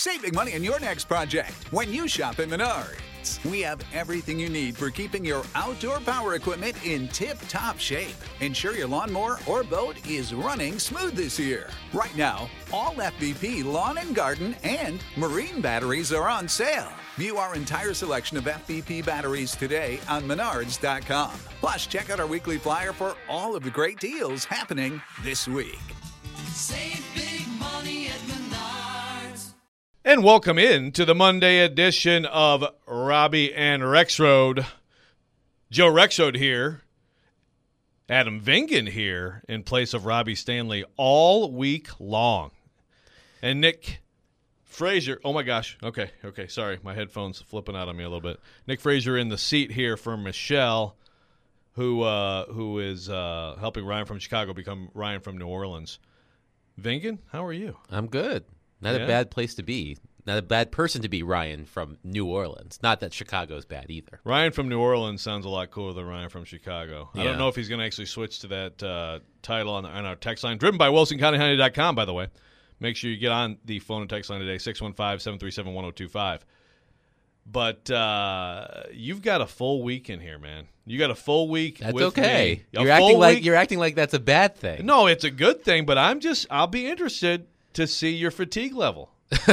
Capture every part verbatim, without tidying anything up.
Save big money on your next project when you shop at Menards. We have everything you need for keeping your outdoor power equipment in tip-top shape. Ensure your lawnmower or boat is running smooth this year. Right now, all F V P lawn and garden and marine batteries are on sale. View our entire selection of F V P batteries today on menards dot com. Plus, check out our weekly flyer for all of the great deals happening this week. Save big money at Menards. And welcome in to the Monday edition of Robbie and Rexroad. Joe Rexroad here. Adam Vingan here in place of Robbie Stanley all week long. And Nick Frazier, oh my gosh, okay, okay, sorry, my headphones flipping out on me a little bit. Nick Frazier in the seat here for Michelle, who uh, who is uh, helping Ryan from Chicago become Ryan from New Orleans. Vingan, how are you? I'm good. Not yeah. a bad place to be. Not a bad person to be, Ryan from New Orleans. Not that Chicago's bad either. Ryan from New Orleans sounds a lot cooler than Ryan from Chicago. Yeah. I don't know if he's going to actually switch to that uh, title on, on our text line, driven by Wilson County Honey dot com, by the way. Make sure you get on the phone and text line today, six one five, seven three seven, one oh two five. But uh, you've got a full week in here, man. You got a full week. That's with okay. Me. You're acting like week. You're acting like that's a bad thing. No, it's a good thing. But I'm just I'll be interested to see your fatigue level.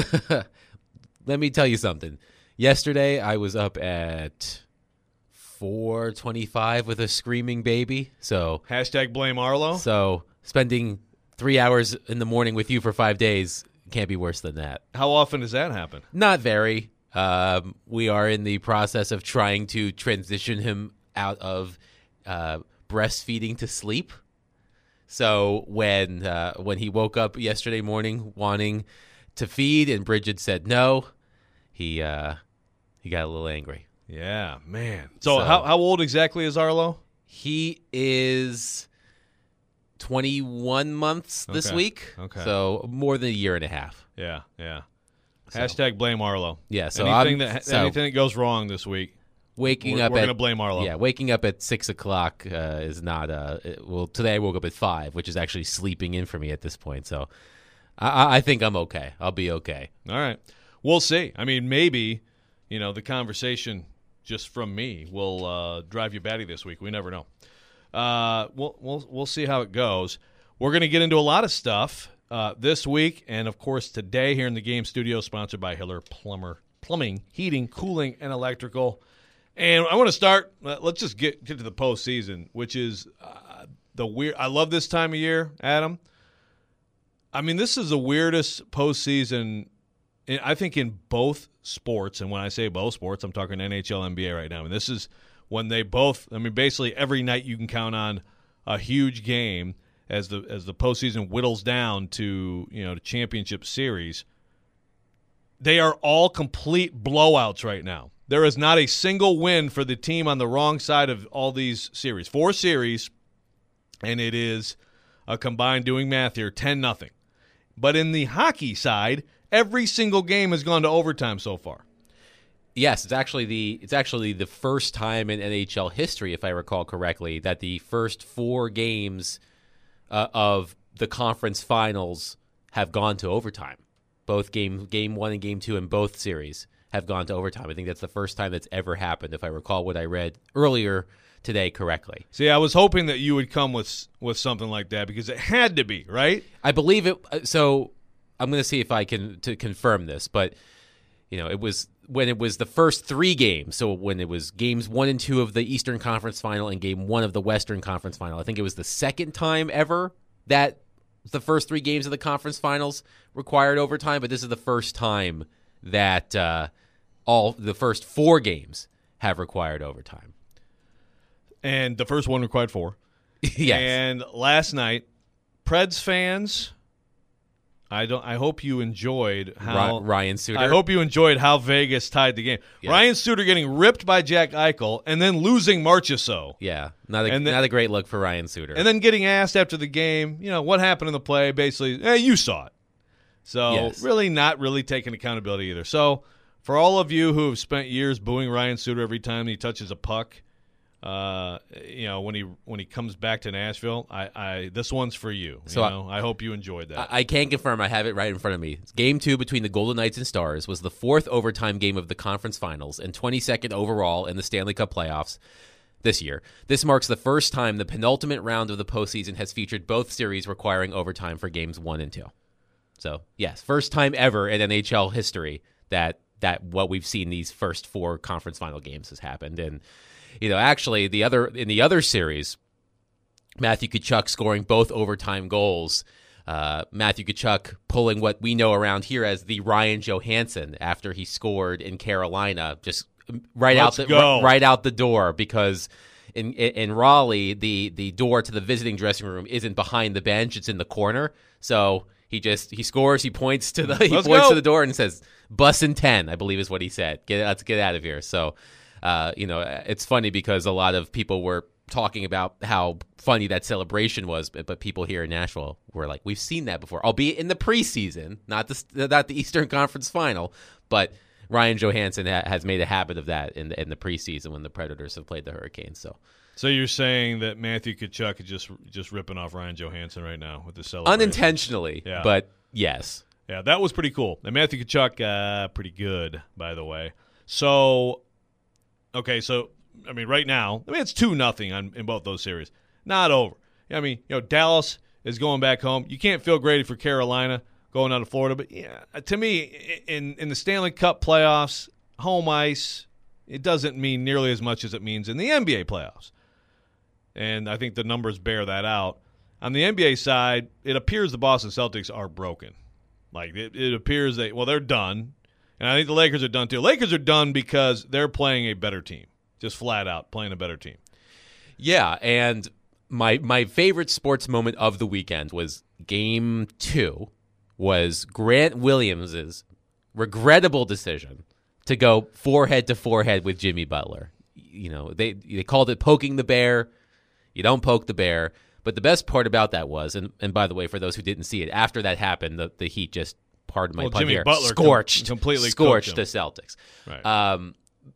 Let me tell you something. Yesterday, I was up at four twenty-five with a screaming baby. So hashtag blame Arlo. So spending three hours in the morning with you for five days can't be worse than that. How often does that happen? Not very. Um, we are in the process of trying to transition him out of uh, breastfeeding to sleep. So when uh, when he woke up yesterday morning wanting to feed and Bridget said no, he uh, he got a little angry. Yeah, man. So, So- how how old exactly is Arlo? He is twenty-one months this Okay. week. Okay. So more than a year and a half. Yeah, yeah. So- Hashtag blame Arlo. Yeah, so anything I'm- that so- anything that goes wrong this week, Waking we're, up we're at gonna blame Arlo. Yeah, waking up at six o'clock uh, is not. Uh, it- well, today I woke up at five, which is actually sleeping in for me at this point. So I, I think I'm okay. I'll be okay. All right. We'll see. I mean, maybe, you know, the conversation just from me will uh, drive you batty this week. We never know. Uh, we'll, we'll, we'll see how it goes. We're going to get into a lot of stuff uh, this week and, of course, today here in the game studio, sponsored by Hiller Plumber, Plumbing, Heating, Cooling, and Electrical. And I want to start, uh, let's just get, get to the postseason, which is uh, the weird. I love this time of year, Adam. I mean, this is the weirdest postseason, in- I think, in both sports. And when I say both sports, I'm talking N H L, N B A right now. And this is when they both, I mean, basically every night you can count on a huge game as the as the postseason whittles down to, you know, the championship series. They are all complete blowouts right now. There is not a single win for the team on the wrong side of all these series. Four series, and it is a combined, doing math here, ten nothing. But in the hockey side, every single game has gone to overtime so far. Yes, it's actually the it's actually the first time in N H L history, if I recall correctly, that the first four games uh, of the conference finals have gone to overtime. Both game game one and game two in both series have gone to overtime. I think that's the first time that's ever happened, if I recall what I read earlier today correctly. See, I was hoping that you would come with with something like that because it had to be, right? I believe it. So I'm going to see if I can to confirm this, but you know, it was when it was the first three games. So when it was games one and two of the Eastern Conference Final and game one of the Western Conference Final. I think it was the second time ever that the first three games of the conference finals required overtime, but this is the first time that uh, all the first four games have required overtime. And the first one required four. Yes. And last night, Preds fans, I don't. I hope you enjoyed how Ry- Ryan Suter. I hope you enjoyed how Vegas tied the game. Yes. Ryan Suter getting ripped by Jack Eichel and then losing Marchessault. Yeah, not a, And then- not a great look for Ryan Suter. And then getting asked after the game, you know, what happened in the play? Basically, eh, you saw it. So Yes. really not really taking accountability either. So for all of you who have spent years booing Ryan Suter every time he touches a puck, uh, you know, when he when he comes back to Nashville, I, I this one's for you. So you I- know, I hope you enjoyed that. I, I can confirm. I have it right in front of me. Game two between the Golden Knights and Stars was the fourth overtime game of the conference finals and twenty-second overall in the Stanley Cup playoffs this year. This marks the first time the penultimate round of the postseason has featured both series requiring overtime for games one and two. So, yes, first time ever in N H L history that that what we've seen these first four conference final games has happened. And, you know, actually the other in the other series, Matthew Tkachuk scoring both overtime goals. Uh, Matthew Tkachuk pulling what we know around here as the Ryan Johansson after he scored in Carolina, just right Let's out the go. r- right out the door, because in in Raleigh the the door to the visiting dressing room isn't behind the bench, it's in the corner. So he just he scores, he points to the he Let's points go. to the door and says bussin' ten, I believe is what he said. Get let's get out of here. So uh, you know, it's funny because a lot of people were talking about how funny that celebration was, but, but people here in Nashville were like, we've seen that before, albeit in the preseason, not the not the Eastern Conference Final, but Ryan Johansson ha- has made a habit of that in the, in the preseason when the Predators have played the Hurricanes. So, so you're saying that Matthew Tkachuk is just just ripping off Ryan Johansson right now with the celebration? unintentionally, Yeah. but yes. Yeah, that was pretty cool. And Matthew Tkachuk, uh, pretty good, by the way. So, okay, so I mean, right now, I mean, it's two nothing on in both those series. Not over. I mean, you know, Dallas is going back home. You can't feel great for Carolina going out of Florida, but yeah, to me, in in the Stanley Cup playoffs, home ice, it doesn't mean nearly as much as it means in the N B A playoffs. And I think the numbers bear that out. On the N B A side, it appears the Boston Celtics are broken. Like, it, it appears they, well, they're done. And I think the Lakers are done too. Lakers are done because they're playing a better team. Just flat out playing a better team. Yeah, and my my favorite sports moment of the weekend was game two, was Grant Williams's regrettable decision to go forehead to forehead with Jimmy Butler. You know, they they called it poking the bear. You don't poke the bear. But the best part about that was, and, and by the way, for those who didn't see it, after that happened, the, the Heat just, pardon my Well, pun Jimmy here, Butler com- scorched, completely cooked scorched them. the Celtics. Right. Um,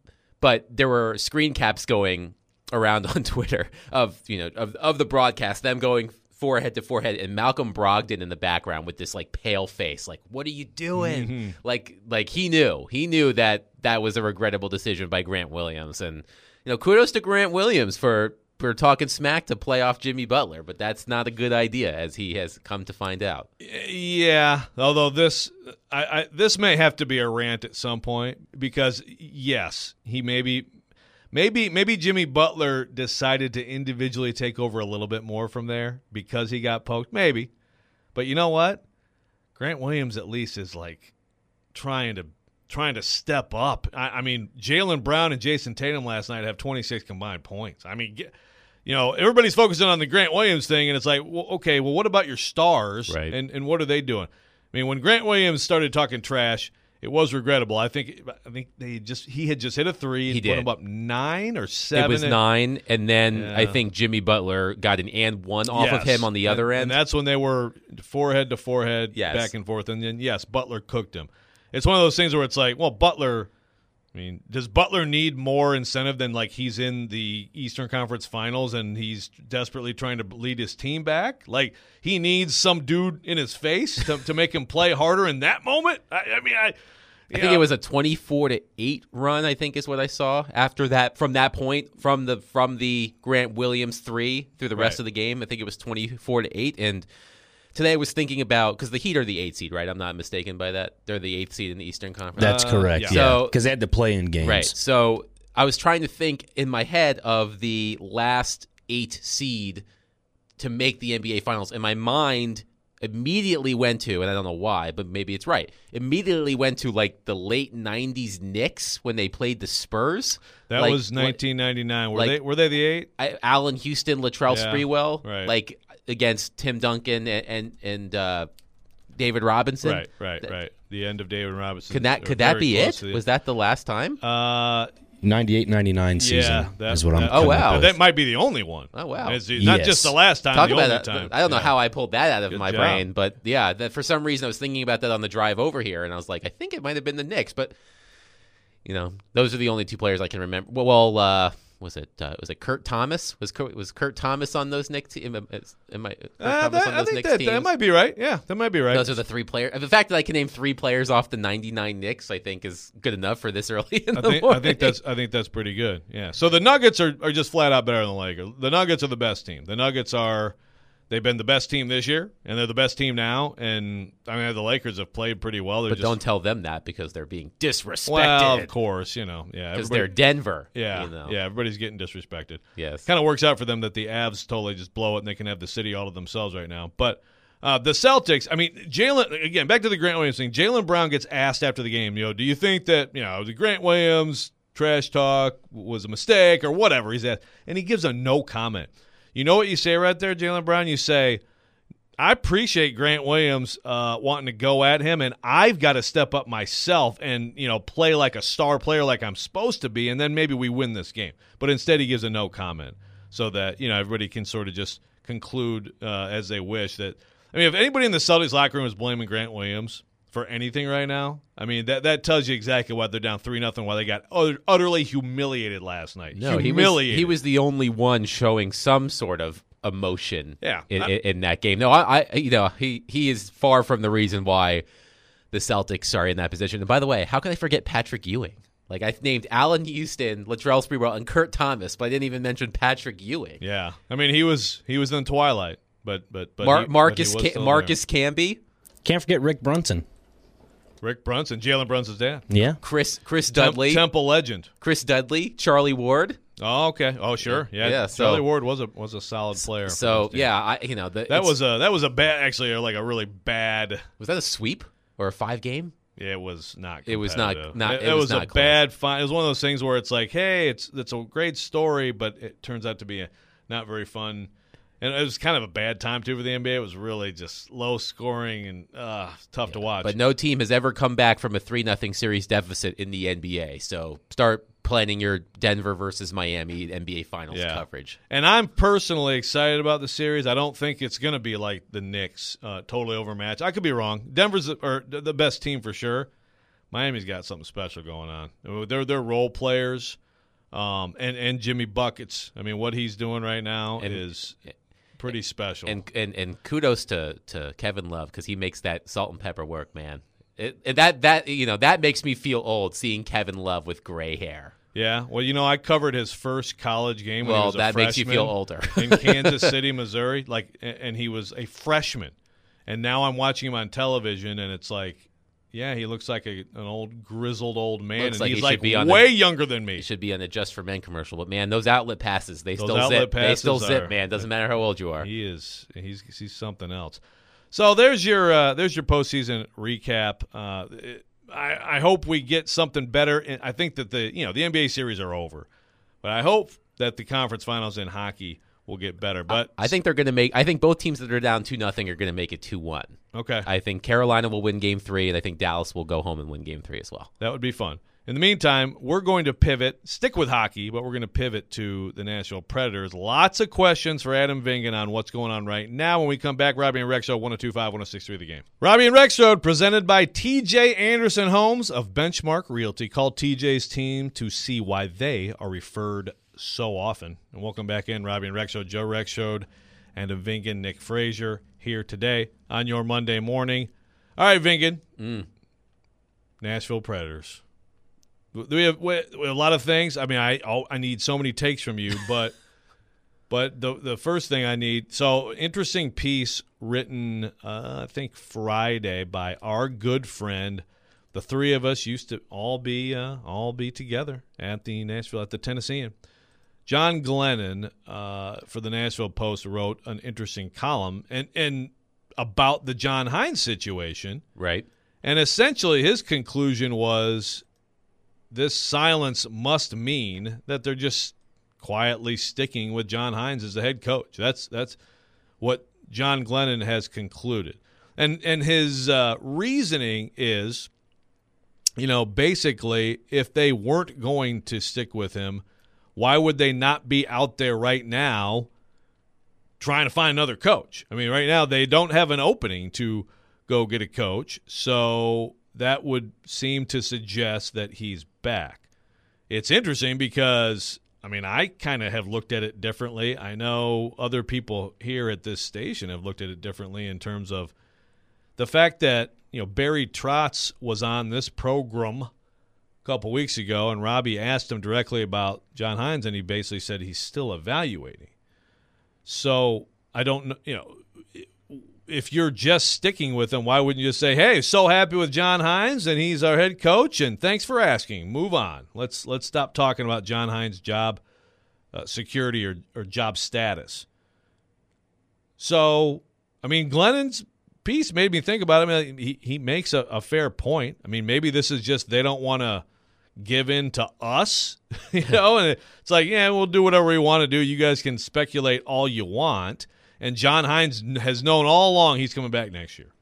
but there were screen caps going around on Twitter of you know of of the broadcast, them going forehead to forehead, and Malcolm Brogdon in the background with this like pale face, like, what are you doing? Mm-hmm. Like like he knew he knew that that was a regrettable decision by Grant Williams, and you know kudos to Grant Williams for. for talking smack to play off Jimmy Butler, but that's not a good idea, as he has come to find out. Yeah, although this I, I this may have to be a rant at some point, because yes, he maybe maybe maybe Jimmy Butler decided to individually take over a little bit more from there because he got poked, maybe. But you know what? Grant Williams at least is like trying to trying to step up. I, I mean, Jaylen Brown and Jason Tatum last night have twenty-six combined points. I mean, get, you know, everybody's focusing on the Grant Williams thing, and it's like, well, okay, well, what about your stars? Right. And and what are they doing? I mean, when Grant Williams started talking trash, it was regrettable. I think I think they just he had just hit a three and He put did. him up nine or seven. It was and- nine, and then Yeah. I think Jimmy Butler got an and one off of Yes. him on the other and, end. And that's when they were forehead to forehead, Yes. back and forth. And then, yes, Butler cooked him. It's one of those things where it's like, well, Butler, I mean, does Butler need more incentive than like he's in the Eastern Conference Finals and he's desperately trying to lead his team back? Like, he needs some dude in his face to, to make him play harder in that moment? I, I mean, I. I think it was a twenty-four to eight run, I think is what I saw after that. From that point, from the from the Grant Williams three through the rest Right. of the game, I think it was twenty-four to eight. And today I was thinking about, because the Heat are the eighth seed, right? I'm not mistaken by that. They're the eighth seed in the Eastern Conference. That's Uh, correct. yeah. Yeah, So- because they had to play in games. Right. So I was trying to think in my head of the last eight seed to make the N B A Finals, and my mind immediately went to, and I don't know why, but maybe it's right, immediately went to like the late nineties Knicks when they played the Spurs. That Like, was nineteen ninety-nine. Were like- they Were they the eight? I, Allen Houston, Latrell Yeah, Sprewell, right. like against Tim Duncan and and, and uh, David Robinson. Right, right, right. The end of David Robinson. Could that Or could that very be close it? to the- Was that the last time? Uh, ninety-eight ninety-nine season yeah, that, is what I'm that- Oh, coming wow. up That, with. that might be the only one. Oh, wow. It's not Yes. just the last time, Talk the about only that. time. I don't know Yeah. how I pulled that out of Good my job. brain, but yeah, that for some reason I was thinking about that on the drive over here, and I was like, I think it might have been the Knicks, but you know, those are the only two players I can remember. Well, well uh, was it uh, was it Kurt Thomas? Was Kurt, was Kurt Thomas on those Knicks teams? Am, am I, Kurt Uh, Thomas that, on I those think Knicks that, teams? that might be right. Yeah, that might be right. Those are the three players. The fact that I can name three players off the ninety-nine Knicks, I think, is good enough for this early in I the think, morning. I think that's I think that's pretty good. Yeah. So the Nuggets are, are just flat out better than the Lakers. The Nuggets are the best team. The Nuggets are they've been the best team this year, and they're the best team now. And I mean, the Lakers have played pretty well. They're But just, don't tell them that because they're being disrespected. well, of course, you know, yeah, because everybody- they're Denver. yeah, you know? yeah, everybody's getting disrespected. Yes. Kind of works out for them that the Avs totally just blow it and they can have the city all to themselves right now. But uh, the Celtics, I mean, Jalen, again, back to the Grant Williams thing. Jalen Brown gets asked after the game, you know, do you think that, you know, the Grant Williams trash talk was a mistake or whatever he's asked, and he gives a no comment. You know what you say right there, Jalen Brown? You say, I appreciate Grant Williams uh, wanting to go at him, and I've got to step up myself and, you know, play like a star player like I'm supposed to be, and then maybe we win this game. But instead he gives a no comment so that, you know, everybody can sort of just conclude uh, as they wish that – I mean, if anybody in the Celtics locker room is blaming Grant Williams for anything right now, I mean, that, that tells you exactly why they're down three nothing, why they got utter, utterly humiliated last night. No, he was, humiliated. he was the only one showing some sort of emotion Yeah. in, I- in, in that game. No, I, I you know, he, he is far from the reason why the Celtics are in that position. And by the way, how can I forget Patrick Ewing? Like, I named Allen Houston, Latrell Sprewell, and Kurt Thomas, but I didn't even mention Patrick Ewing. Yeah. I mean, he was he was in the twilight, but but but Mar- he- but Marcus he was Ca- still Marcus Camby, Can't forget Rick Brunson. there. Rick Brunson, Jalen Brunson's dad. Yeah. Chris Chris Tem- Dudley, Temple legend. Chris Dudley, Charlie Ward. Oh, okay. Oh, sure. Yeah. Yeah, so- Charlie Ward was a was a solid player. for So those teams. yeah, I you know the, that it's- was a that was a bad actually like a really bad. was that a sweep or a five game? It was not. It was not- competitive. not- It, it it was was, not a close. bad fight. It was one of those things where it's like, hey, it's it's a great story, but it turns out to be a, not very fun. And it was kind of a bad time too for the N B A. It was really just low scoring and uh, tough to watch. But no team has ever come back from a three nothing series deficit in the N B A. So start planning your Denver versus Miami N B A Finals Yeah. coverage. And I'm personally excited about the series. I don't think it's going to be like the Knicks, uh, totally overmatched. I could be wrong. Denver's the, or the best team for sure. Miami's got something special going on. They're they're role players, um, and and Jimmy buckets. I mean, what he's doing right now And- is pretty special. And and and kudos to, to Kevin Love because he makes that salt and pepper work, man. It, it- that that you know that makes me feel old seeing Kevin Love with gray hair. yeah, well, you know, I covered his first college game. When he Well, was a that makes you feel freshman older. in Kansas City, Missouri. Like, and he was a freshman, and now I'm watching him on television, and it's like, yeah, he looks like a, an old grizzled old man, Looks and like he's he should like be on way the- younger than me. It should be on a Just for Men commercial, but man, those outlet passes they Those still outlet zip. They passes still zip, are- man. Doesn't matter how old you are. He is he's he's something else. So there's your uh, there's your postseason recap. Uh, it- I I hope we get something better. And I think that the you know the N B A series are over, but I hope that the conference finals in hockey will get better. But I think they're going to make. I think both teams that are down two nothing are going to make it two one. okay, I think Carolina will win Game Three, and I think Dallas will go home and win Game Three as well. that would be fun. In the meantime, we're going to pivot, stick with hockey, but we're going to pivot to the Nashville Predators. Lots of questions for Adam Vingan on what's going on right now. When we come back, Robbie and Rex Road, one oh two point five, one oh six point three The Game. Robbie and Rex Road, presented by T J Anderson Homes of Benchmark Realty. Call T J's team to see why they are referred so often. And welcome back in, Robbie and Rex Road, Joe Rex Road, and a Vingan, Nick Frazier, here today on your Monday morning. All right, Vingan. Mm. Nashville Predators. We have, we have a lot of things. I mean, I I need so many takes from you, but but the the first thing I need. So interesting piece written, uh, I think Friday by our good friend. The three of us used to all be uh, all be together at the Nashville at the Tennessean. John Glennon uh, for the Nashville Post wrote an interesting column and and about the John Hines situation. Right. And essentially his conclusion was this silence must mean that they're just quietly sticking with John Hines as the head coach. That's that's what John Glennon has concluded. And and his uh, reasoning is, you know, basically if they weren't going to stick with him, why would they not be out there right now trying to find another coach? I mean, right now they don't have an opening to go get a coach, so that would seem to suggest that he's back. It's interesting because I mean, I kind of have looked at it differently. I know other people here at this station have looked at it differently in terms of the fact that, you know, Barry Trotz was on this program a couple weeks ago, and Robbie asked him directly about John Hines, and he basically said he's still evaluating. So I don't know, you know, if you're just sticking with him, why wouldn't you just say, hey, so happy with John Hines, and he's our head coach, and thanks for asking. Move on. Let's let's stop talking about John Hines' job uh, security or, or job status. So, I mean, Glennon's piece made me think about it. I mean, he, he makes a, a fair point. I mean, maybe this is just they don't want to give in to us, you know, and it's like, yeah, we'll do whatever we want to do. You guys can speculate all you want. And John Hines has known all along he's coming back next year.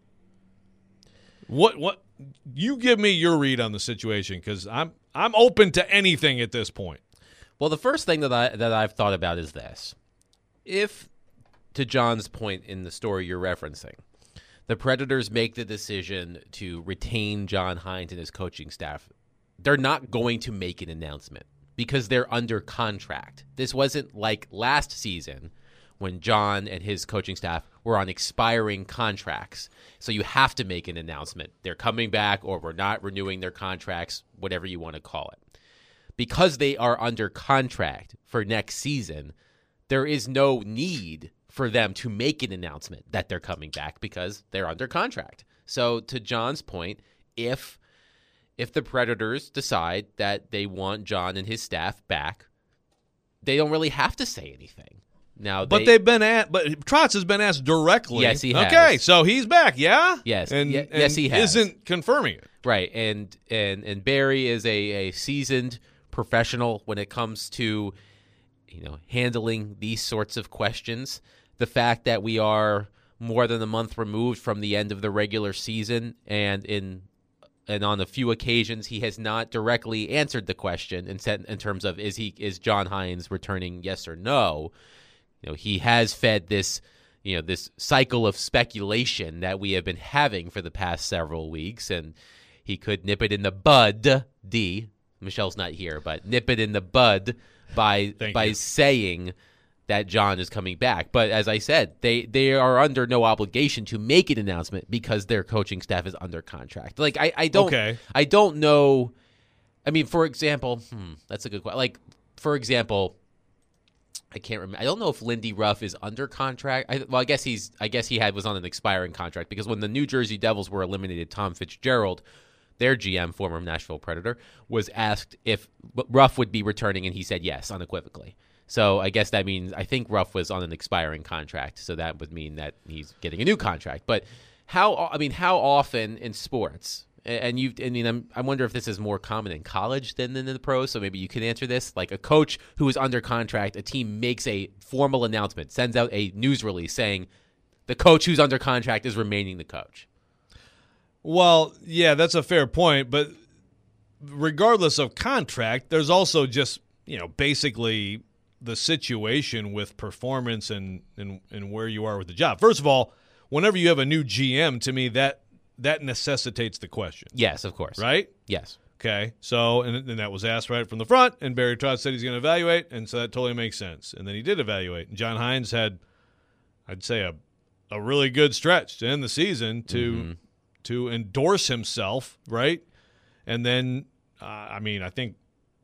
What what you give me your read on the situation, because I'm I'm open to anything at this point. Well, the first thing that I that I've thought about is this: if, to John's point in the story you're referencing, the Predators make the decision to retain John Hines and his coaching staff, they're not going to make an announcement because they're under contract. This wasn't like last season when John and his coaching staff were on expiring contracts. So you have to make an announcement. They're coming back, or we're not renewing their contracts, whatever you want to call it. Because they are under contract for next season, there is no need for them to make an announcement that they're coming back because they're under contract. So to John's point, if if the Predators decide that they want John and his staff back, they don't really have to say anything. Now, but they, they've been at, but Trotz has been asked directly. Yes, he has. Okay, so he's back, yeah. Yes, and, Ye- and yes, he has. Isn't confirming it, right? And and and Barry is a, a seasoned professional when it comes to, you know, handling these sorts of questions. The fact that we are more than a month removed from the end of the regular season, and in and on a few occasions he has not directly answered the question in set, in terms of is he is John Hines returning, yes or no. You know, he has fed this, you know, this cycle of speculation that we have been having for the past several weeks, and he could nip it in the bud. D. Michelle's not here, but nip it in the bud by Thank by you. saying that John is coming back. But as I said, they they are under no obligation to make an announcement because their coaching staff is under contract. Like I, I don't Okay. I don't know. I mean, for example, hmm, that's a good question. Like for example. I can't remember. I don't know if Lindy Ruff is under contract. I, well, I guess he's. I guess he had was on an expiring contract because when the New Jersey Devils were eliminated, Tom Fitzgerald, their G M, former Nashville Predator, was asked if Ruff would be returning, and he said yes, unequivocally. So I guess that means I think Ruff was on an expiring contract, so that would mean that he's getting a new contract. But how? I mean, how often in sports? And you, I mean, I'm, I wonder if this is more common in college than in the pros. So maybe you can answer this. Like a coach who is under contract, a team makes a formal announcement, sends out a news release saying the coach who's under contract is remaining the coach. Well, yeah, that's a fair point. But regardless of contract, there's also just, you know, basically the situation with performance and, and, and where you are with the job. First of all, whenever you have a new G M, to me, that that necessitates the question. Yes, of course. Right? Yes. Okay. So, and, and that was asked right from the front, and Barry Trotz said he's going to evaluate, and so that totally makes sense. And then he did evaluate. And John Hines had, I'd say, a a really good stretch to end the season to mm-hmm. to endorse himself, right? And then, uh, I mean, I think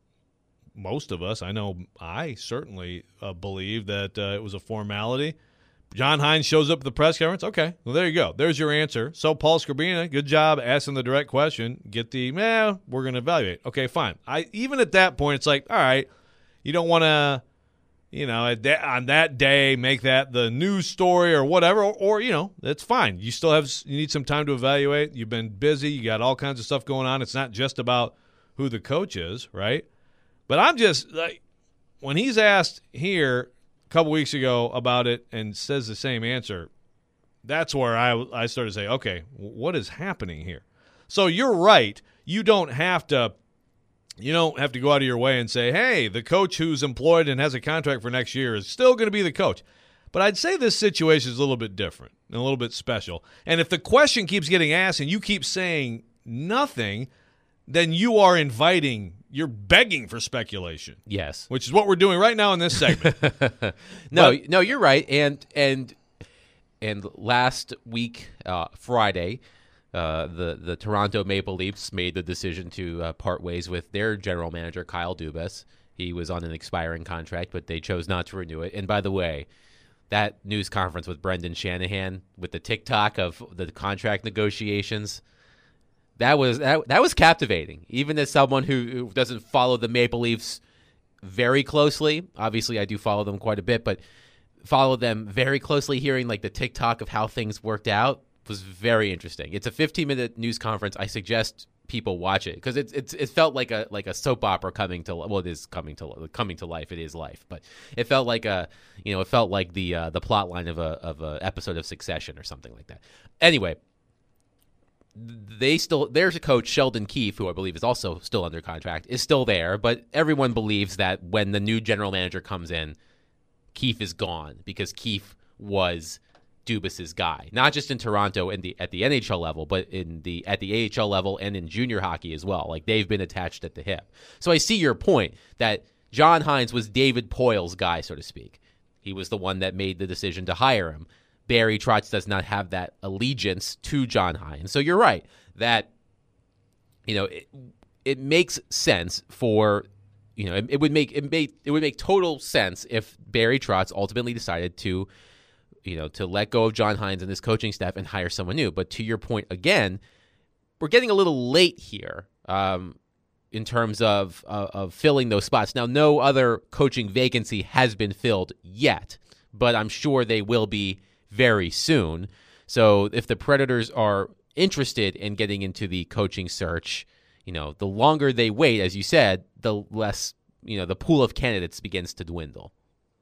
most of us, I know I certainly uh, believe that uh, it was a formality. John Hines shows up at the press conference. Okay, well, there you go. There's your answer. So, Paul Scarbina, good job asking the direct question. Get the, eh, we're going to evaluate. Okay, fine. I Even at that point, it's like, all right, you don't want to, you know, at that, on that day, make that the news story or whatever, or, or, you know, that's fine. You still have, you need some time to evaluate. You've been busy. You got all kinds of stuff going on. It's not just about who the coach is, right? But I'm just, like, when he's asked here couple weeks ago about it and says the same answer, that's where I, I started to say, okay, what is happening here? So you're right. You don't have to you don't have to go out of your way and say, hey, the coach who's employed and has a contract for next year is still going to be the coach. But I'd say this situation is a little bit different and a little bit special. And if the question keeps getting asked and you keep saying nothing, then you are inviting, you're begging for speculation. Yes. Which is what we're doing right now in this segment. no, But- no, you're right. And and and last week, uh, Friday, uh, the the Toronto Maple Leafs made the decision to uh, part ways with their general manager Kyle Dubas. He was on an expiring contract, but they chose not to renew it. And by the way, that news conference with Brendan Shanahan with the TikTok of the contract negotiations, that was that, that was captivating. Even as someone who, who doesn't follow the Maple Leafs very closely, obviously I do follow them quite a bit, but follow them very closely, hearing like the TikTok of how things worked out was very interesting. It's a fifteen minute news conference. I suggest people watch it because it's it's it felt like a like a soap opera coming to well it is coming to coming to life. It is life, but it felt like a you know it felt like the uh, the plot line of a of a episode of Succession or something like that. Anyway, they still there's a coach, Sheldon Keefe, who I believe is also still under contract, is still there, but everyone believes that when the new general manager comes in, Keefe is gone because Keefe was Dubas's guy, not just in Toronto in the at the N H L level, but in the at the A H L level and in junior hockey as well. Like they've been attached at the hip. So I see your point that John Hynes was David Poyle's guy, so to speak. He was the one that made the decision to hire him. Barry Trotz does not have that allegiance to John Hynes. So you're right that you know it, it makes sense for you know it, it would make it made it would make total sense if Barry Trotz ultimately decided to you know, to let go of John Hynes and his coaching staff and hire someone new. But to your point again, we're getting a little late here um, in terms of uh, of filling those spots. Now, no other coaching vacancy has been filled yet, but I'm sure they will be very soon. So if the Predators are interested in getting into the coaching search, you know, the longer they wait, as you said, the less, you know, the pool of candidates begins to dwindle.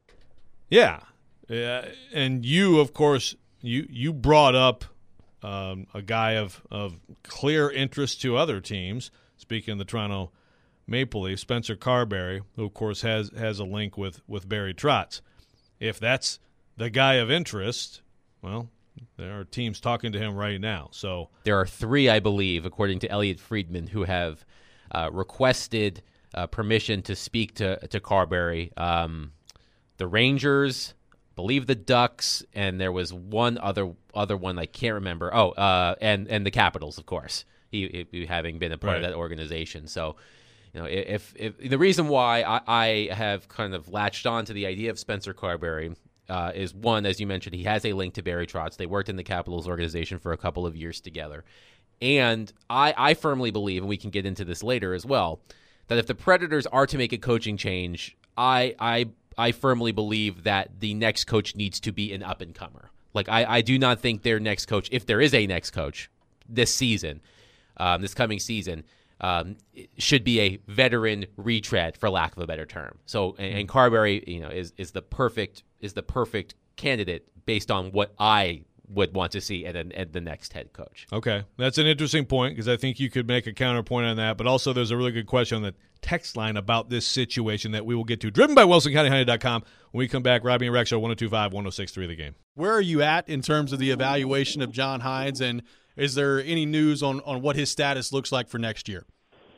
Yeah. Yeah, and you, of course, you you brought up um, a guy of, of clear interest to other teams. Speaking of the Toronto Maple Leafs, Spencer Carberry, who, of course, has, has a link with, with Barry Trotz. If that's the guy of interest, well, there are teams talking to him right now. So there are three, I believe, according to Elliot Friedman, who have uh, requested uh, permission to speak to, to Carberry. Um, the Rangers, believe the Ducks, and there was one other other one I can't remember. Oh, uh, and and the Capitals, of course. He, he having been a part right. of that organization. So, you know, if if the reason why I, I have kind of latched on to the idea of Spencer Carberry uh, is one, as you mentioned, he has a link to Barry Trotz. They worked in the Capitals organization for a couple of years together, and I I firmly believe, and we can get into this later as well, that if the Predators are to make a coaching change, I I. I firmly believe that the next coach needs to be an up-and-comer. Like, I, I do not think their next coach, if there is a next coach this season, um, this coming season, um, should be a veteran retread, for lack of a better term. So, and, and Carberry, you know, is is the perfect is the perfect candidate based on what I would want to see at, an, at the next head coach. Okay, that's an interesting point because I think you could make a counterpoint on that. But also, there's a really good question on the text line about this situation that we will get to. Driven by Wilson County Hyundai dot com. When we come back, Robbie and Rex Show, one oh two point five, one oh six point three The Game. Where are you at in terms of the evaluation of John Hynes, and is there any news on, on what his status looks like for next year?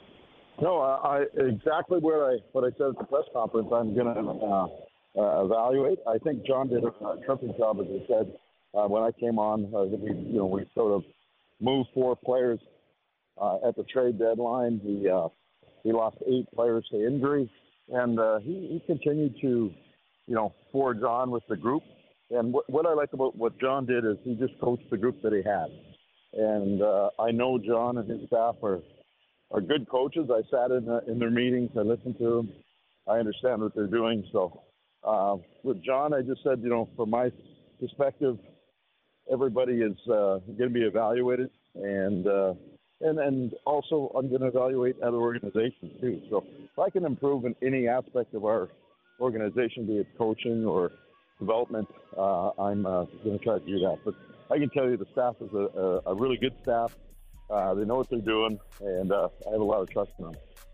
No, I, I exactly where I what I said at the press conference. I'm going to uh, uh, evaluate. I think John did a terrific job, as I said. Uh, when I came on, uh, we, you know, we sort of moved four players uh, at the trade deadline. We uh, we lost eight players to injury, and uh, he, he continued to, you know, forge on with the group. And what, what I like about what John did is he just coached the group that he had. And uh, I know John and his staff are are good coaches. I sat in uh, in their meetings. I listened to them. I understand what they're doing. So uh, with John, I just said, you know, from my perspective, everybody is uh, going to be evaluated, and uh, and and also I'm going to evaluate other organizations too. So if I can improve in any aspect of our organization, be it coaching or development, uh, I'm uh, going to try to do that. But I can tell you the staff is a, a, a really good staff. Uh, they know what they're doing, and uh, I have a lot of trust in them.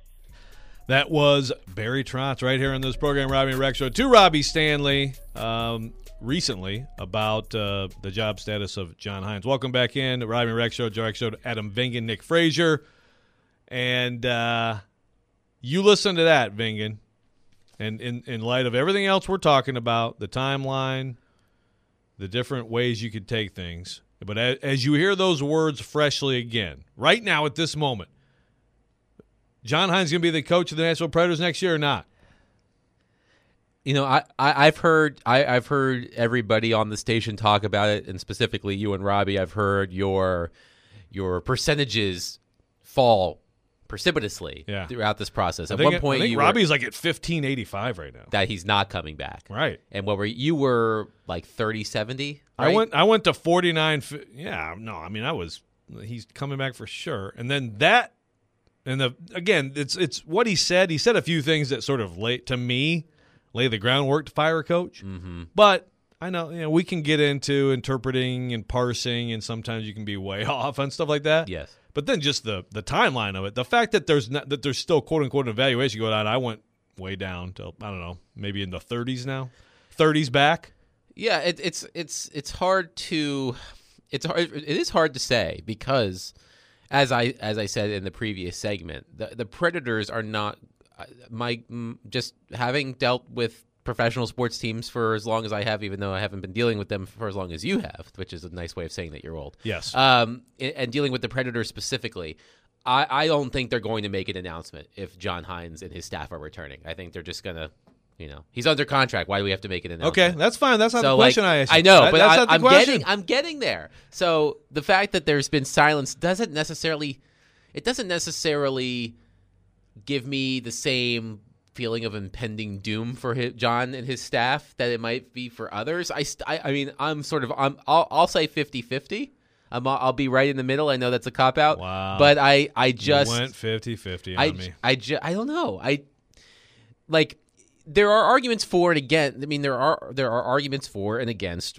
That was Barry Trotz right here on this program, Robbie and Rex Show. To Robbie Stanley um, recently about uh, the job status of John Hynes. Welcome back in to Robbie and Rex Show, Rex Show, Adam Vingan, Nick Frazier. And uh, you listen to that, Vingan, and in, in light of everything else we're talking about, the timeline, the different ways you could take things. But as, as you hear those words freshly again, right now at this moment, John Hines going to be the coach of the Nashville Predators next year or not? You know, I, I I've heard I, I've heard everybody on the station talk about it, and specifically you and Robbie. I've heard your your percentages fall precipitously yeah. throughout this process. At I think, one point, I think you Robbie's were, like at fifteen eighty-five right now. that he's not coming back, Right. And what were you were like thirty seventy? I went I went to forty-nine. Yeah, no, I mean I was. He's coming back for sure. And then that, and the again, it's it's what he said. He said a few things that sort of late to me. Lay the groundwork to fire a coach. Mm-hmm. But I know, you know we can get into interpreting and parsing, and sometimes you can be way off on stuff like that. Yes. But then just the the timeline of it, the fact that there's not, that there's still quote unquote an evaluation going on. I went way down to I don't know, maybe in the thirties now, thirties back. Yeah, it, it's it's it's hard to it's hard, it is hard to say because as I as I said in the previous segment, the the Predators are not. My just having dealt with professional sports teams for as long as I have, even though I haven't been dealing with them for as long as you have, which is a nice way of saying that you're old. Yes. Um, and dealing with the Predators specifically, I, I don't think they're going to make an announcement if John Hines and his staff are returning. I think they're just going to, you know, he's under contract. Why do we have to make an announcement? Okay, that's fine. That's not so, the question like, I asked. I know, that, but that's I, not the I'm question. getting, I'm getting there. So the fact that there's been silence doesn't necessarily, it doesn't necessarily give me the same feeling of impending doom for his, John and his staff that it might be for others. I, I, I mean, I'm sort of, I'm, I'll, I'll say fifty-fifty. I'm, I'll be right in the middle. I know that's a cop out. Wow. But I, I just you went fifty-fifty on I, me. I, ju- I don't know. I like there are arguments for and against. I mean, there are there are arguments for and against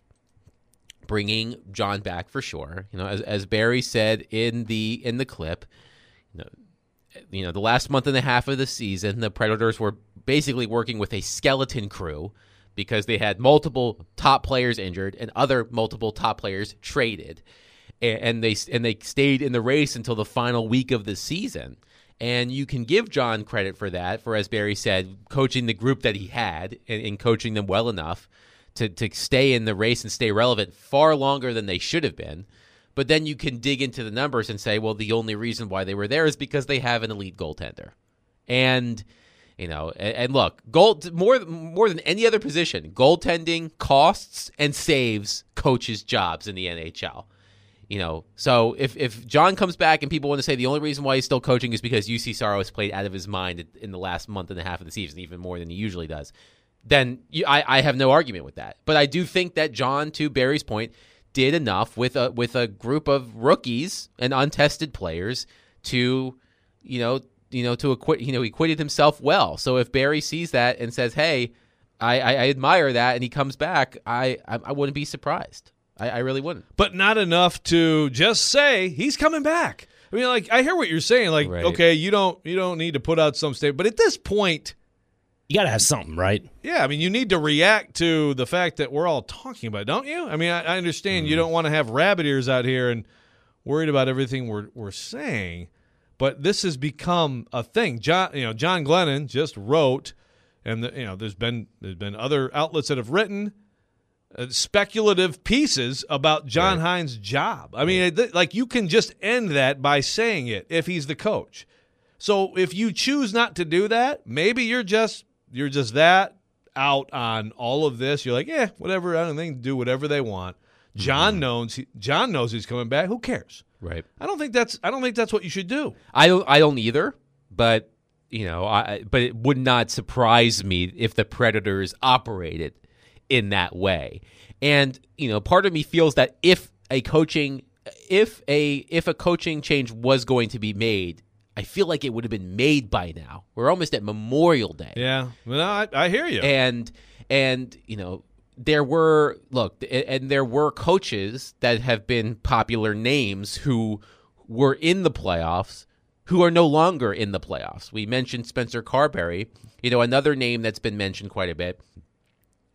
bringing John back for sure. You know, as as Barry said in the in the clip, you know, you know, the last month and a half of the season, the Predators were basically working with a skeleton crew because they had multiple top players injured and other multiple top players traded, and, and they and they stayed in the race until the final week of the season. And you can give John credit for that, for, as Barry said, coaching the group that he had and, and coaching them well enough to, to stay in the race and stay relevant far longer than they should have been. But then you can dig into the numbers and say, well, the only reason why they were there is because they have an elite goaltender. And, you know, and, and look, goal, more, more than any other position, goaltending costs and saves coaches' jobs in the N H L. You know, so if, if John comes back and people want to say the only reason why he's still coaching is because U C Saros has played out of his mind in the last month and a half of the season, even more than he usually does, then you, I, I have no argument with that. But I do think that John, to Barry's point, did enough with a with a group of rookies and untested players to, you know, you know, to acquit, you know, he acquitted himself well. So if Barry sees that and says, "Hey, I, I, I admire that," and he comes back, I, I, I wouldn't be surprised. I, I really wouldn't. But not enough to just say he's coming back. I mean, like, I hear what you're saying. Like, Right. okay, you don't you don't need to put out some statement, but at this point, You got to have something, right? yeah, I mean, you need to react to the fact that we're all talking about it, don't you? I mean, I, I understand Mm-hmm. you don't want to have rabbit ears out here and worried about everything we're we're saying, but this has become a thing. John, you know, John Glennon just wrote, and the, you know, there's been there's been other outlets that have written uh, speculative pieces about John Right. Hines' job. I mean, it, like you can just end that by saying it if he's the coach. So if you choose not to do that, maybe you're just you're just that out on all of this. You're like, yeah, whatever. I don't think do whatever they want. John Mm-hmm. knows. He, John knows he's coming back. Who cares? Right. I don't think that's. I don't think that's what you should do. I don't. I don't either. But you know, I. But it would not surprise me if the Predators operated in that way. And you know, part of me feels that if a coaching, if a if a coaching change was going to be made, I feel like it would have been made by now. We're almost at Memorial Day. Yeah. Well, I, I hear you. And and you know, there were look, and there were coaches that have been popular names who were in the playoffs who are no longer in the playoffs. We mentioned Spencer Carberry. You know, another name that's been mentioned quite a bit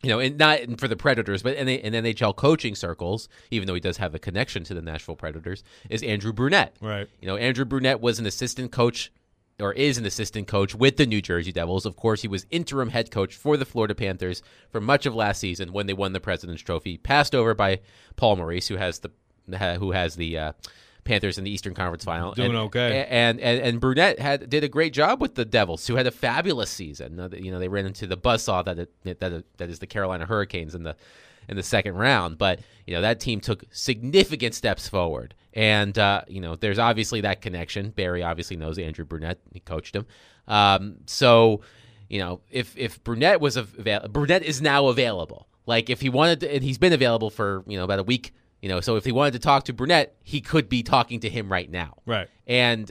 you know, and not for the Predators, but in, in N H L coaching circles, even though he does have a connection to the Nashville Predators, is Andrew Brunette. Right. You know, Andrew Brunette was an assistant coach, or is an assistant coach with the New Jersey Devils. Of course, he was interim head coach for the Florida Panthers for much of last season when they won the President's Trophy, passed over by Paul Maurice, who has the who has the uh, Panthers in the Eastern Conference Final. Doing and, okay. And, and and Brunette had did a great job with the Devils, who had a fabulous season. You know, they ran into the buzzsaw that it, that that is the Carolina Hurricanes in the in the second round, but you know that team took significant steps forward. And uh, you know, there's obviously that connection. Barry obviously knows Andrew Brunette; he coached him. Um, so, you know, if if Brunette was available, Brunette is now available. Like if he wanted to, and he's been available for you know about a week. You know, so if he wanted to talk to Brunette, he could be talking to him right now. Right. And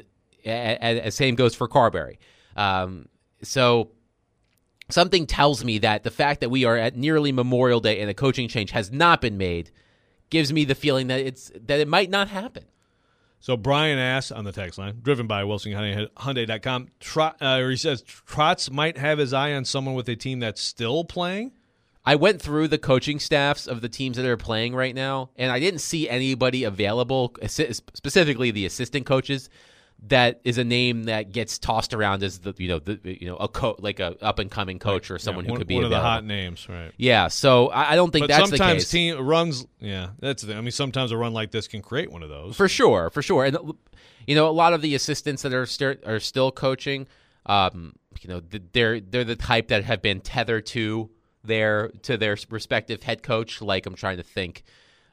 the same goes for Carberry. Um, so something tells me that the fact that we are at nearly Memorial Day and a coaching change has not been made gives me the feeling that it's that it might not happen. So Brian asks on the text line, driven by Wilson Hyundai dot com, Trot, uh, he says Trotz might have his eye on someone with a team that's still playing. I went through the coaching staffs of the teams that are playing right now, and I didn't see anybody available, specifically the assistant coaches, that is a name that gets tossed around as the you know the you know a co- like a up and coming coach or someone yeah, one, who could be one available. of the hot names, right? Yeah, so I, I don't think but that's the case. sometimes team runs, yeah, that's the. I mean, sometimes a run like this can create one of those for sure, for sure. And you know, a lot of the assistants that are st- are still coaching, um, you know, they're they're the type that have been tethered to their to their respective head coach. Like I'm trying to think,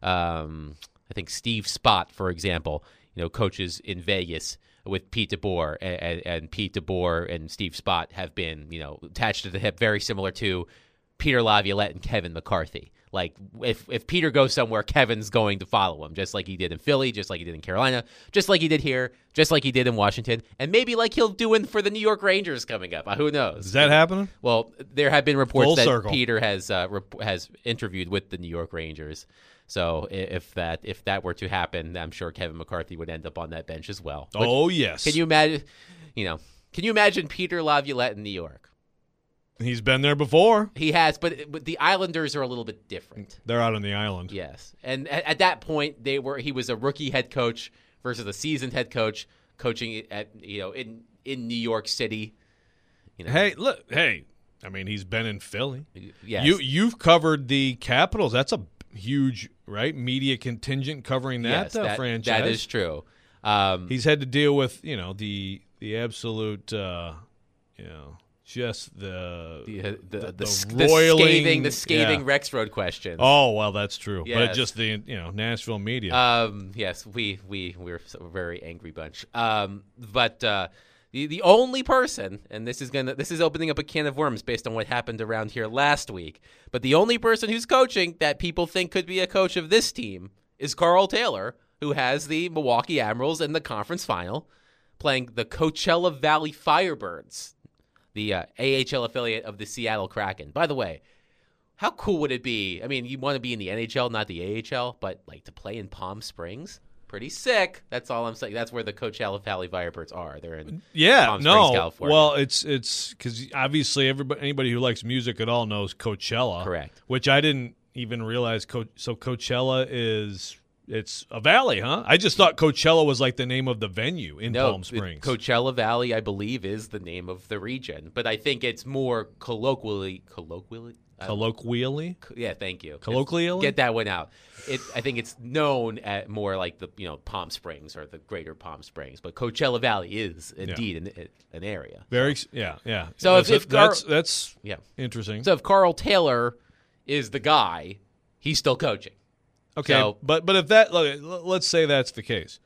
um, I think Steve Spott, for example, you know, coaches in Vegas with Pete DeBoer, and, and Pete DeBoer and Steve Spott have been, you know, attached to the hip, very similar to Peter Laviolette and Kevin McCarthy. Like if if Peter goes somewhere, Kevin's going to follow him, just like he did in Philly, just like he did in Carolina, just like he did here, just like he did in Washington, and maybe like he'll do in for the New York Rangers coming up. Who knows? Is that happening? Well, there have been reports Full that circle. Peter has uh, rep- has interviewed with the New York Rangers. So if that if that were to happen, I'm sure Kevin McCarthy would end up on that bench as well. But Oh yes. can you imagine? You know, can you imagine Peter Laviolette in New York? He's been there before. He has, but but the Islanders are a little bit different. They're out on the island. Yes, and at, at that point, they were he was a rookie head coach versus a seasoned head coach coaching at you know in, in New York City. You know, Hey, look. Hey, I mean, he's been in Philly. yes, You you've covered the Capitals. That's a huge right media contingent covering that, yes, uh, that franchise. that is true. Um, He's had to deal with you know the the absolute uh, you know just the the the, the, the, the, s- the the roiling scathing the scathing yeah. Rex Road questions. Oh well, that's true. Yes. But just the you know Nashville media. Um, yes, we we we're a very angry bunch. Um, but uh, the the only person, and this is gonna this is opening up a can of worms based on what happened around here last week. But the only person who's coaching that people think could be a coach of this team is Carl Taylor, who has the Milwaukee Admirals in the conference final, playing the Coachella Valley Firebirds, the uh, A H L affiliate of the Seattle Kraken. By the way, how cool would it be? I mean, you want to be in the N H L, not the A H L, but like to play in Palm Springs? Pretty sick. That's all I'm saying. That's where the Coachella Valley Firebirds are. They're in yeah, Palm Springs, no. California. Well, it's it's because obviously everybody anybody who likes music at all knows Coachella. Correct. Which I didn't even realize. Co- so Coachella is it's a valley, huh? I just thought Coachella was like the name of the venue in no, Palm Springs. Coachella Valley, I believe, is the name of the region, but I think it's more colloquially colloquially. uh, Colloquially, Yeah, thank you. Colloquially? Get that one out. It, I think it's known at more like the you know Palm Springs or the greater Palm Springs, but Coachella Valley is indeed an, an area. very yeah, yeah. So if- that's, if Gar- that's that's Yeah. interesting. So if Carl Taylor is the guy, he's still coaching. Okay, So- but but if that look, let's say that's the case,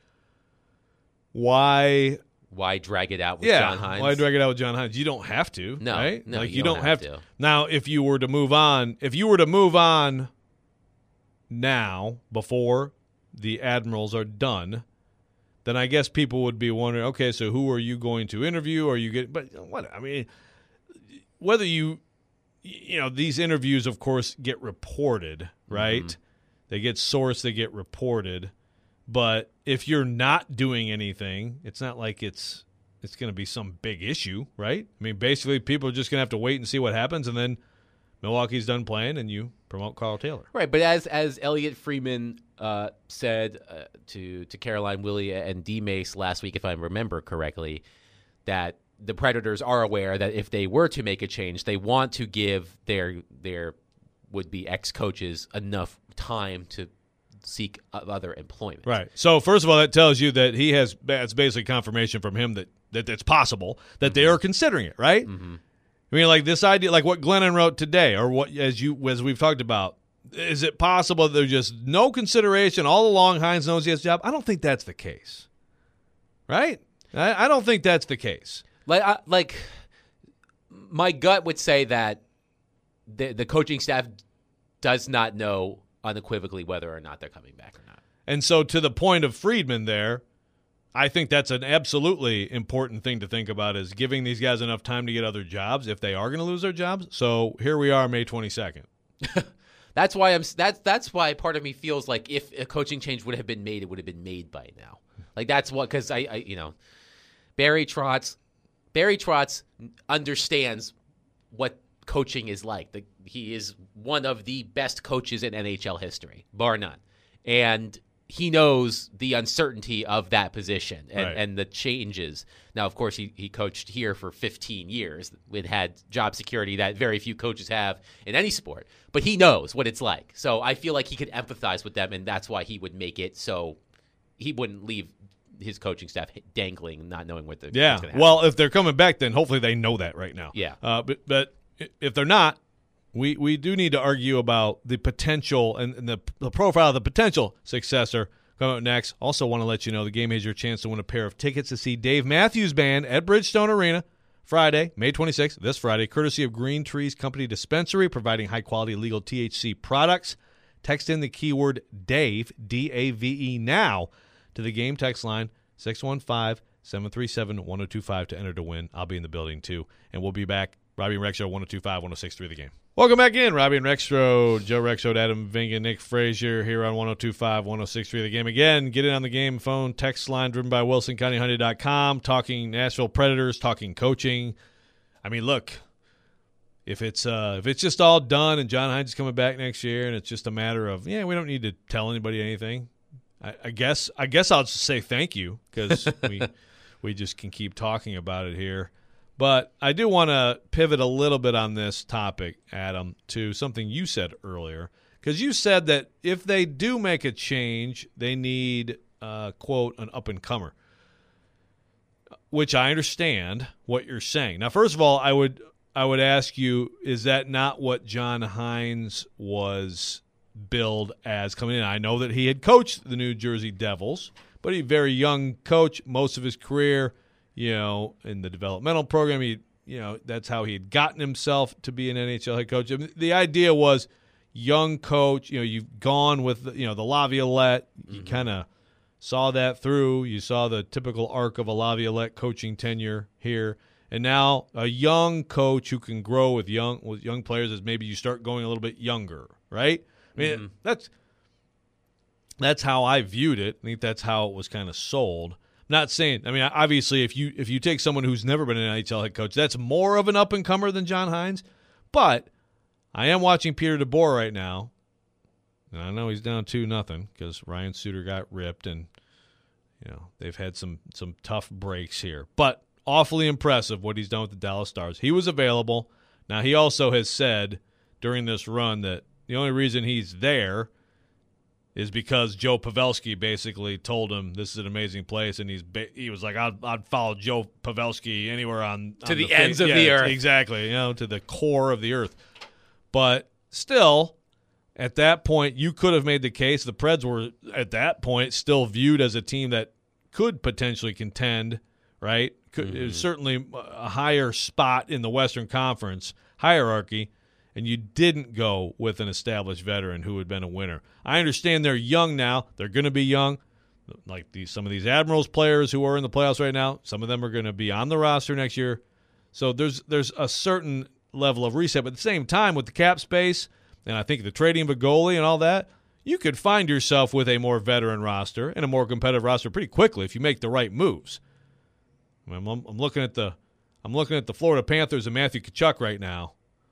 why? Why drag it out with Yeah, John Hines? why drag it out with John Hines? You don't have to, No, right? no, like you you don't don't have have to. Now, if you were to move on, if you were to move on now before the Admirals are done, then I guess people would be wondering, okay, so who are you going to interview? Are you get? But what I mean, whether you, you know, these interviews, of course, get reported, right? Mm-hmm. They get sourced, they get reported. But if you're not doing anything, it's not like it's it's going to be some big issue, right? I mean, basically, people are just going to have to wait and see what happens, and then Milwaukee's done playing, and you promote Carl Taylor. Right, but as as Elliot Friedman uh, said uh, to to Caroline Willie and D Mace last week, if I remember correctly, that the Predators are aware that if they were to make a change, they want to give their their would-be ex-coaches enough time to seek other employment. Right. So first of all, that tells you that he has that's basically confirmation from him that that it's possible that mm-hmm. they are considering it. Right. Mm-hmm. I mean, like this idea, like what Glennon wrote today, or what as you as we've talked about. Is it possible that there's just no consideration all along? Hines knows he has a job. I don't think that's the case. Right. I, I don't think that's the case. Like, I, like my gut would say that the the coaching staff does not know unequivocally whether or not they're coming back or not. And so to the point of Friedman there, I think that's an absolutely important thing to think about is giving these guys enough time to get other jobs if they are going to lose their jobs. So here we are, May twenty-second. That's why I'm that's that's why part of me feels like if a coaching change would have been made, it would have been made by now. Like that's what because I, I you know Barry Trotz Barry Trotz understands what coaching is like. The, he is one of the best coaches in N H L history, bar none. And he knows the uncertainty of that position and, right. and the changes. Now, of course, he, he coached here for fifteen years. It had job security that very few coaches have in any sport. But he knows what it's like. So I feel like he could empathize with them, and that's why he would make it so he wouldn't leave his coaching staff dangling, not knowing what the yeah. what's gonna happen. Well, if they're coming back, then hopefully they know that right now. Yeah. Uh, but but if they're not, we we do need to argue about the potential and, and the the profile of the potential successor. Coming up next. Also want to let you know the game has your chance to win a pair of tickets to see Dave Matthews Band at Bridgestone Arena Friday, May twenty-sixth, this Friday, courtesy of Green Trees Company Dispensary, providing high-quality legal T H C products. Text in the keyword DAVE, D A V E, now to the game text line six one five, seven three seven, one oh two five to enter to win. I'll be in the building, too. And we'll be back. Robbie and Rex Show, one oh two five, one oh six three The Game. Welcome back in. Robbie and Rex Show, Joe Rexrode, Adam Vinga, Nick Frazier here on one oh two five, one oh six three The Game. Again, get in on the game phone, text line driven by Wilson County Hyundai dot com, talking Nashville Predators, talking coaching. I mean, look, if it's uh, if it's just all done and John Hines is coming back next year and it's just a matter of, yeah, we don't need to tell anybody anything, I, I guess I guess I'll just say thank you because we, we just can keep talking about it here. But I do want to pivot a little bit on this topic, Adam, to something you said earlier. Because you said that if they do make a change, they need, uh, quote, an up-and-comer, which I understand what you're saying. Now, first of all, I would I would ask you, is that not what John Hines was billed as coming in? I know that he had coached the New Jersey Devils, but he's a very young coach most of his career. You know, in the developmental program, he, you know, that's how he had gotten himself to be an N H L head coach. I mean, the idea was young coach, you know, you've gone with, you know, the Laviolette. You mm-hmm. kind of saw that through. You saw the typical arc of a Laviolette coaching tenure here. And now a young coach who can grow with young with young players as maybe you start going a little bit younger, right? I mean, mm-hmm. that's that's how I viewed it. I think that's how it was kind of sold. Not saying, I mean, obviously, if you if you take someone who's never been an N H L head coach, that's more of an up-and-comer than John Hines. But I am watching Peter DeBoer right now, and I know he's down two nothing because Ryan Suter got ripped, and you know they've had some some tough breaks here. But awfully impressive what he's done with the Dallas Stars. He was available. Now he also has said during this run that the only reason he's there is because Joe Pavelski basically told him this is an amazing place, and he's ba- he was like, I'd, I'd follow Joe Pavelski anywhere on, to on the, the ends fa- of yeah, the earth. Exactly, you know, to the core of the earth. But still, at that point, you could have made the case the Preds were at that point still viewed as a team that could potentially contend, right? Could, mm-hmm. It was certainly a higher spot in the Western Conference hierarchy. And you didn't go with an established veteran who had been a winner. I understand they're young now. They're going to be young. Like these, some of these Admirals players who are in the playoffs right now, some of them are going to be on the roster next year. So there's there's a certain level of reset. But at the same time, with the cap space, and I think the trading of a goalie and all that, you could find yourself with a more veteran roster and a more competitive roster pretty quickly if you make the right moves. I'm, I'm looking at the I'm looking at the Florida Panthers and Matthew Tkachuk right now.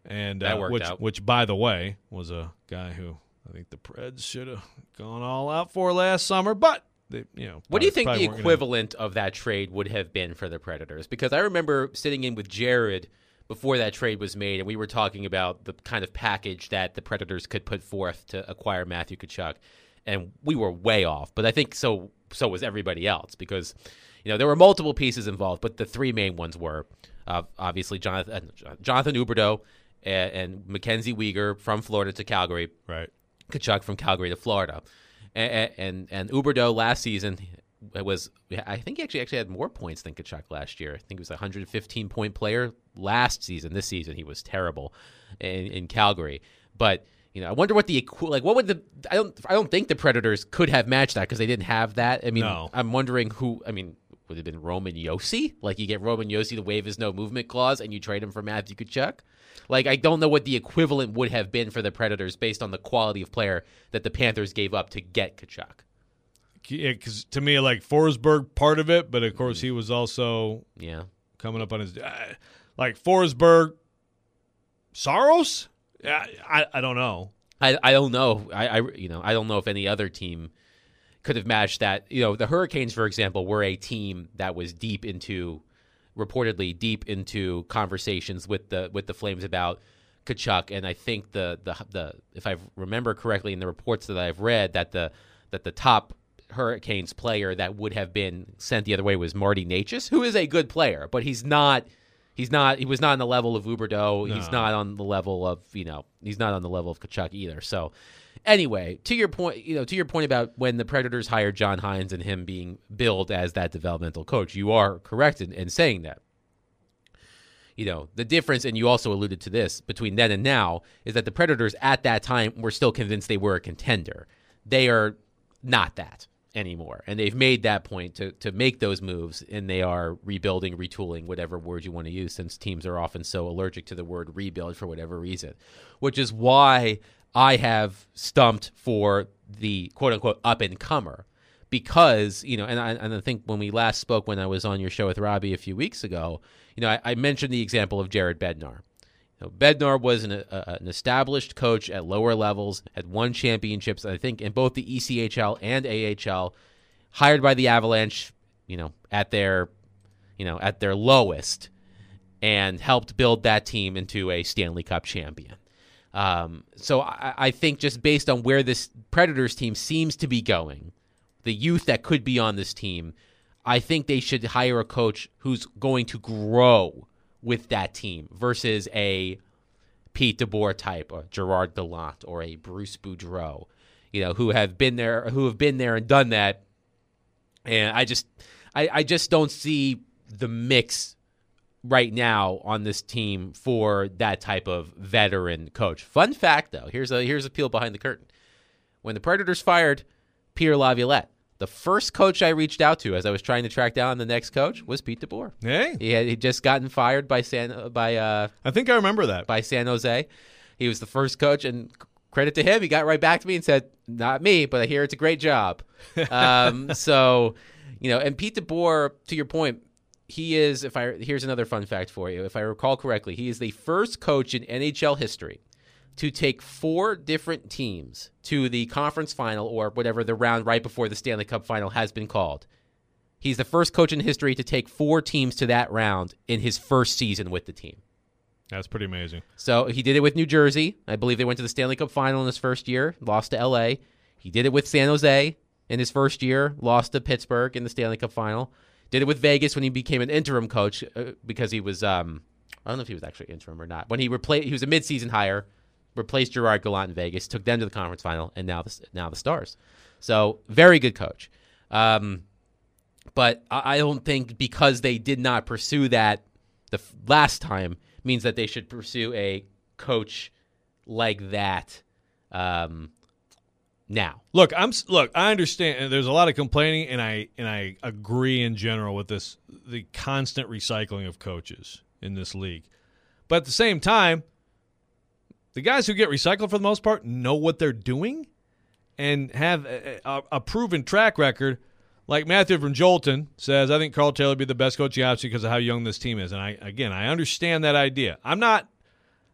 and That uh, worked which, out. which, by the way, was a guy who I think the Preds should have gone all out for last summer. But they, you know, What do you probably- think probably the weren't gonna- equivalent of that trade would have been for the Predators? Because I remember sitting in with Jared before that trade was made, and we were talking about the kind of package that the Predators could put forth to acquire Matthew Tkachuk, and we were way off. But I think so. So was everybody else, because you know there were multiple pieces involved, but the three main ones were uh, obviously Jonathan Jonathan Huberdeau and, and Mackenzie Weegar from Florida to Calgary, right? Tkachuk from Calgary to Florida, and and, and Huberdeau last season was, I think he actually actually had more points than Tkachuk last year. I think he was a one hundred fifteen point player last season. This season he was terrible in, in Calgary. But you know, I wonder what the equi- like what would the I don't I don't think the Predators could have matched that because they didn't have that. I mean, No. I'm wondering who. I mean, would it have been Roman Josi? Like you get Roman Josi to waive his no movement clause and you trade him for Matthew Tkachuk? Like, I don't know what the equivalent would have been for the Predators based on the quality of player that the Panthers gave up to get Tkachuk. Yeah, because to me, like Forsberg, part of it, but of course he was also Yeah. coming up on his uh, like Forsberg, Saros. Yeah, I I don't know. I, I don't know. I, I you know I don't know if any other team could have matched that. You know, the Hurricanes, for example, were a team that was deep into, reportedly deep into conversations with the with the Flames about Tkachuk, and I think the the the if I remember correctly in the reports that I've read, that the that the top Hurricanes player that would have been sent the other way was Marty Necas, who is a good player, but he's not. He's not. He was not on the level of Huberdeau. No. He's not on the level of you know. He's not on the level of Tkachuk either. So, anyway, to your point, you know, to your point about when the Predators hired John Hines and him being billed as that developmental coach, you are correct in, in saying that. You know, the difference, and you also alluded to this, between then and now is that the Predators at that time were still convinced they were a contender. They are not that anymore, and they've made that point to to make those moves, and they are rebuilding, retooling, whatever word you want to use, since teams are often so allergic to the word rebuild for whatever reason, which is why I have stumped for the quote-unquote up-and-comer, because, you know, and I, and I think when we last spoke, when I was on your show with Robbie a few weeks ago, you know, I, I mentioned the example of Jared Bednar. You know, Bednar was an, a, an established coach at lower levels, had won championships, I think, in both the E C H L and A H L, hired by the Avalanche, you know, at their, you know, at their lowest, and helped build that team into a Stanley Cup champion. Um, so I, I think just based on where this Predators team seems to be going, the youth that could be on this team, I think they should hire a coach who's going to grow with that team versus a Pete DeBoer type, or Gerard Gallant, or a Bruce Boudreau, you know, who have been there, who have been there and done that. And I just, I, I just don't see the mix right now on this team for that type of veteran coach. Fun fact, though, here's a here's a peel behind the curtain. When the Predators fired Peter Laviolette, the first coach I reached out to as I was trying to track down the next coach was Pete DeBoer. Hey, He had he'd just gotten fired by San by uh I think I remember that. by San Jose. He was the first coach, and credit to him, he got right back to me and said, "Not me, but I hear it's a great job." um, so, you know, and Pete DeBoer, to your point, he is. If I here's another fun fact for you, if I recall correctly, he is the first coach in N H L history to take four different teams to the conference final, or whatever the round right before the Stanley Cup final has been called. He's the first coach in history to take four teams to that round in his first season with the team. That's pretty amazing. So he did it with New Jersey. I believe they went to the Stanley Cup final in his first year, lost to L A. He did it with San Jose in his first year, lost to Pittsburgh in the Stanley Cup final. Did it with Vegas when he became an interim coach uh, because he was, um, I don't know if he was actually interim or not. When he replaced, he was a midseason hire, replaced Gerard Gallant in Vegas, took them to the conference final, and now the, now the Stars. So very good coach. Um, but I, I don't think because they did not pursue that the f- last time means that they should pursue a coach like that um, now. Look, I'm s- look. I understand. and There's a lot of complaining, and I and I agree in general with this, the constant recycling of coaches in this league. But at the same time, the guys who get recycled for the most part know what they're doing and have a, a, a proven track record. Like Matthew from Jolton says, I think Carl Taylor would be the best coaching option because of how young this team is. And I again, I understand that idea. I'm not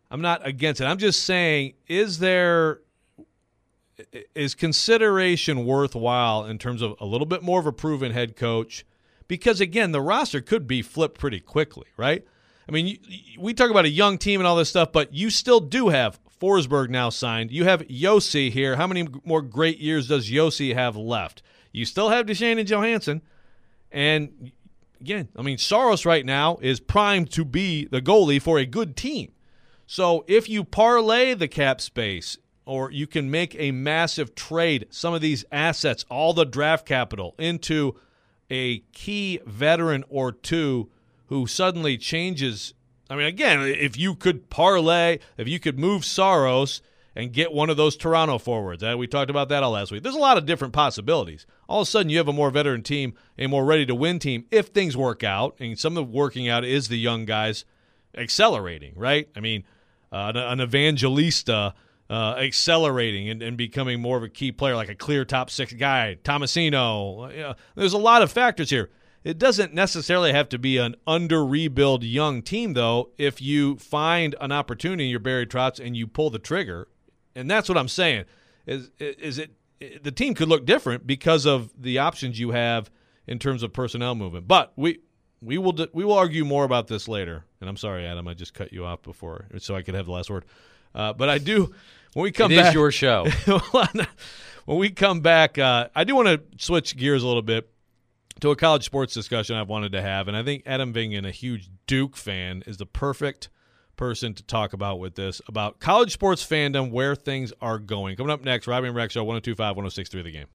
I'm not against it. I'm just saying, is there is consideration worthwhile in terms of a little bit more of a proven head coach? Because, again, the roster could be flipped pretty quickly, right? I mean, you, we talk about a young team and all this stuff, but you still do have Forsberg now signed. You have Yossi here. How many more great years does Yossi have left? You still have Duchesne and Johansson. And, again, I mean, Saros right now is primed to be the goalie for a good team. So if you parlay the cap space, or you can make a massive trade, some of these assets, all the draft capital, into a key veteran or two who suddenly changes. I mean, again, if you could parlay, if you could move Saros and get one of those Toronto forwards, uh, we talked about that all last week. There's a lot of different possibilities. All of a sudden, you have a more veteran team, a more ready-to-win team if things work out, and some of the working out is the young guys accelerating, right? I mean, uh, an, an Evangelista uh, accelerating and, and becoming more of a key player, like a clear top six guy, Tomasino. You know, there's a lot of factors here. It doesn't necessarily have to be an under-rebuild young team, though, if you find an opportunity in your Barry Trotz and you pull the trigger. And that's what I'm saying. Is is it the team could look different because of the options you have in terms of personnel movement. But we we will we will argue more about this later. And I'm sorry, Adam, I just cut you off before so I could have the last word. Uh, but I do when we come it back. It is your show. When we come back, uh, I do want to switch gears a little bit to a college sports discussion I've wanted to have, and I think Adam Vingan, a huge Duke fan, is the perfect person to talk about with this, about college sports fandom, where things are going. Coming up next, Robbie and Rex Show, one oh two point five, one oh six point three The Game.